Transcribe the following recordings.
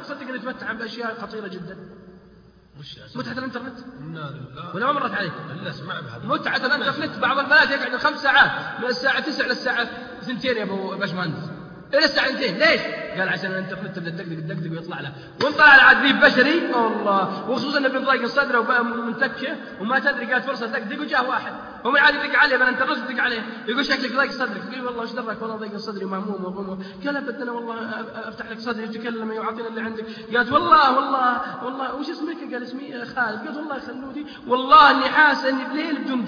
تصدق أن تمتع بأشياء خطيرة جدا. متعة الانترنت ولا ما مرت عليك؟ متعة الانترنت بعض البنات يقعد 5 ساعات من الساعة 9 للساعة 2 يا أبو باشمهندس إلى الساعة 2. ليش؟ قال عشان الانترنت تبدأ تدقدق ويطلع له، وإن طلع العذيب بشري الله، وخصوصا إنه بيضايق صدره ومنتكه وما تدري قالت فرصة تدقدق وجاه واحد هم عادي يدق عليه بالانترنت يدق عليه يقول شكلك ضايق صدرك، يقول والله ايش درك والله ضايق صدري ومهموم وغموم. قال ابد انا والله افتح لك صدري وتكلم ويعطينا اللي عندك. قالت والله وش اسمك؟ قال اسمي خالد. قالت والله خلودي والله اني حاسه اني بليل بدون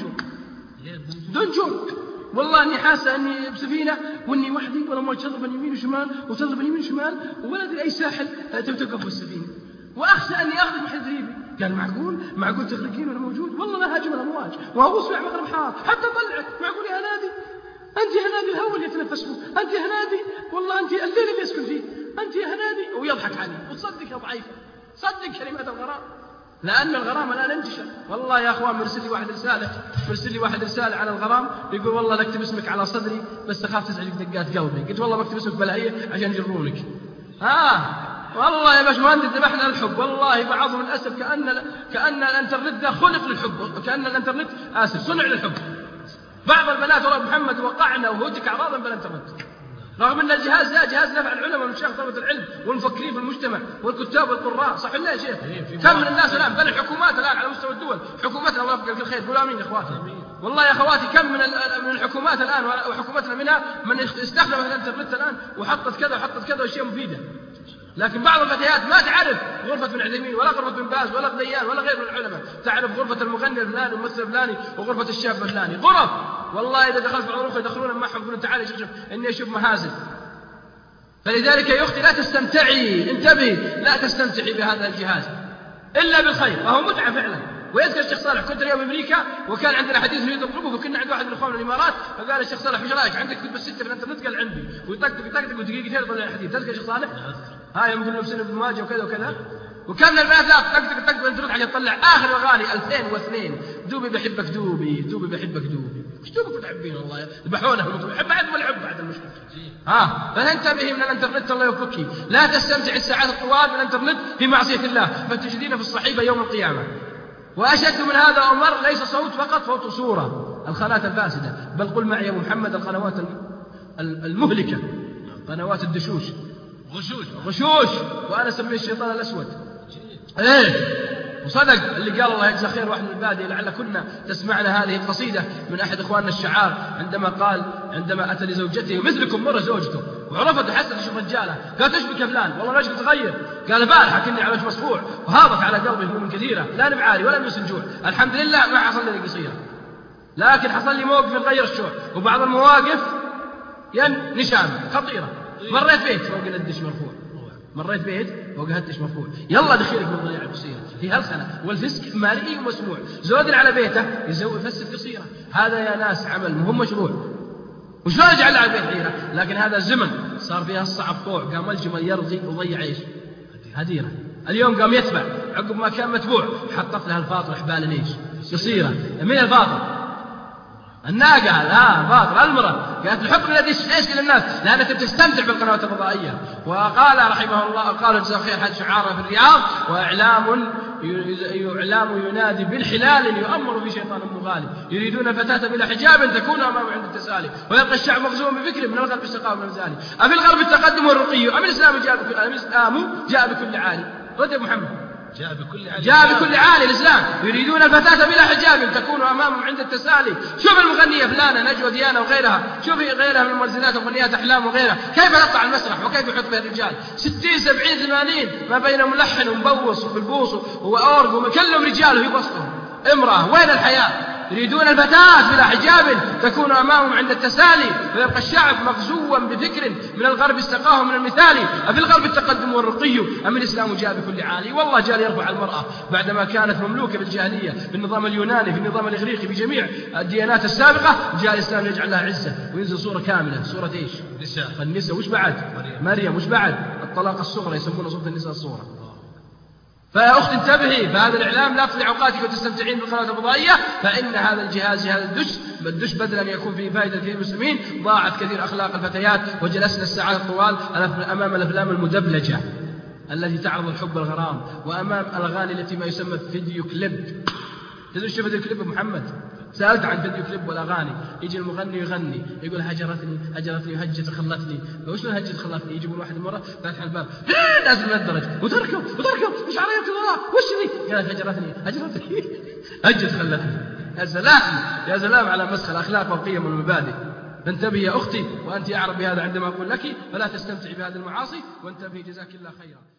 جوع والله اني حاسه اني بسفينه واني وحدي ولا ما تضرب يمين وشمال وتضرب يمين وشمال ولا ادري اي ساحل توقف السفينه واخشى اني اخذك بحذريبي. قال معقول تغرقين وانا موجود؟ والله لا هاجم الامواج وابوس مع مغرب حار حتى طلعت. معقول يا هنادي انت يا هنادي الهوى اللي يتنفسه انت يا هنادي والله انت الليل اللي يسكن فيه انت يا هنادي. ويضحك علي وتصدق يا ضعيفه صدق كلمات الغرام لأن الغرام الآن انتشر. والله يا أخوان مرسل لي واحد رسالة على الغرام يقول والله لكتب اسمك على صدري بس أخاف تزعج دقات قلبي. قلت والله بكتب اسمك بلاهية عشان يجرونك. والله يا باشمهندس ذبحنا الحب والله بعضهم الأسف كأن الانترنت ذا خلق للحب، كأن الانترنت صنع للحب. بعض البنات والله محمد وقعنا وهتك أعراضا بالانترنت رغم أن الجهاز ذا جهاز نفع العلماء والمشايخ طلبة العلم والمفكرين في المجتمع والكتاب والقراء. صح ولا يا شيخ؟ كم من الناس الآن بل الحكومات الآن على مستوى الدول حكوماتنا الله يبقى في الخير قولوا آمين يا أخواتي. والله يا أخواتي كم من الحكومات الآن وحكوماتنا منها من استخدمت الانترنت الآن وحطت كذا وأشياء مفيدة. لكن بعض الفتيات ما تعرف غرفة بن عثيمين ولا غرفة بن باز ولا غديان ولا غير من العلماء، تعرف غرفة المغني الفلاني والممثل الفلاني وغرفة الشاب الفلاني. غرف والله إذا دخلت بعض الأخوة يدخلون معهم يقولون تعالي شوف إني أشوف مهازل. فلذلك يا أختي لا تستمتعي، انتبهي، لا تستمتعي بهذا الجهاز إلا بالخير فهو متعة فعلا. ويذكر الشيخ صالح كنت اليوم بأمريكا وكان عندنا حديث نريد نطلبه فكنا عند واحد من الإخوان من الإمارات فقال الشيخ صالح وش رأيك عندك كتب 6 في الانترنت؟ قال عندي ويطقطق ودقيقتين يطلع الحديث. تذكر الشيخ صالح؟ يوم كنا نفسنا بمواجهة وكذا وكان من البنات لا طقطق بالانترنت عشان تطلع آخر الأغاني 2002 دوبي بحبك دوبي وش دوبك تحبين والله ذبحونا يحب بعد ولا يحب بعد المشكلة. فانتبهي من الانترنت الله يوفقك. لا تستمتع الساعات الطوال من الانترنت في معصية الله فتجدين في الصحيفة يوم القيامة. وأشد من هذا أمر ليس صوت فقط فوت صورة القناة الفاسدة بل قل معي يا أبو محمد القنوات المهلكة قنوات الدشوش غشوش وأنا أسميه الشيطان الأسود. وصدق اللي قال الله يجزاه خير واحد من البادية لعل كنا تسمعنا هذه القصيدة من أحد إخواننا الشعار عندما قال عندما أتى لزوجته مثلكم مرة زوجته وعرفت حسن تشوف رجاله قال تشبك يا فلان والله وجهك تغير قال بارحة كني على وجه مصفوع وهابط على قلبي هموم كثيرة لا نبعالي ولا نمس الجوع الحمد لله ما حصل لي قصيرة لكن حصل لي موقف يغير الشوع وبعض المواقف نشام خطيرة. مريت بيت فوق الدش مرفوع وقهت الدش مرفوع يلا دخيلك من ضياع القصيرة في هالسنة والفسق مالي ومسموع زود على بيته يفسد قصيرة. هذا يا ناس عمل مهم مشروع وشلون يجعل على البيت حيرة. لكن هذا الزمن صار فيها الصعب طوع قام الجمل يرضي وضيع ايش هديرة. اليوم قام يتبع عقب ما كان متبوع حطت لها الفاطر حبال ايش قصيرة. من الفاطر الناقة فاطر المرأة قالت الحكم الذي ايش للناس لأنك تستمتع بالقنوات الفضائية. وقال رحمه الله قال جزاه خير حد شعاره في الرياض وإعلام ينادي بالحلال يؤمر في شيطان مغالي يريدون فتاة بلا حجاب تكون أمامه عند التسالي ويبقى الشعب مغزوم بفكر من الغرب السقاء والمزالي. أفي الغرب التقدم والرقي أم الإسلام جاء بكل عالي. رد يا محمد جاء بكل عالي الإسلام يريدون الفتاة بلا حجاب تكون أمامهم عند التسالي. شوف المغنية فلانة نجوى ديانا وغيرها شوفي غيرها من الممثلات ومغنيات أحلام وغيرها كيف تطلع المسرح وكيف يحط بها الرجال 60 70 80 ما بين ملحن ومبوص وبالبوص وأورج وكلهم رجال وهي وسطهم امرأة. وين الحياة؟ يريدون الفتاة بلا حجاب تكون أمامهم عند التسالي ويبقى الشعب مغزوا بفكر من الغرب استقاهم من المثالي. أفي الغرب التقدم والرقي أم الإسلام جاء بكل عالي. والله جاء ليرفع المرأة بعدما كانت مملوكة بالجاهلية في النظام اليوناني في النظام الإغريقي بجميع الديانات السابقة جاء الإسلام يجعل لها عزة وينزل صورة كاملة صورة إيش النساء وش بعد مريم وش بعد الطلاق الصغرى يسمونه صورة النساء الصغرى. فيا أخت انتبهي فهذا الإعلام لا تضيع أوقاتك وتستمتعين بالقنوات الفضائية فإن هذا الجهاز هذا الدش بدل أن يكون فيه فائدة للمسلمين ضاعت كثير أخلاق الفتيات وجلسنا الساعات الطوال أمام الأفلام المدبلجة التي تعرض الحب والغرام، وأمام الأغاني التي ما يسمى فيديو كليب. تدري شو فيديو كليب محمد؟ سألت عن فيديو كليب والأغاني. يجي المغني يغني يقول هجرتني وهجت خلتني. وش هجت خلتني؟ يجيبون واحد مرة فاتح الباب نازل من الدرج وتركب وش على يمكن وراه وش ذي؟ قالت هجرتني هجت خلتني. يا سلام على مسخ الأخلاق والقيم والمبادئ. فانتبهي يا أختي، وأنت أعرف بهذا عندما أقول لك فلا تستمتعي بهذه المعاصي، وانتبهي جزاك الله خيرا.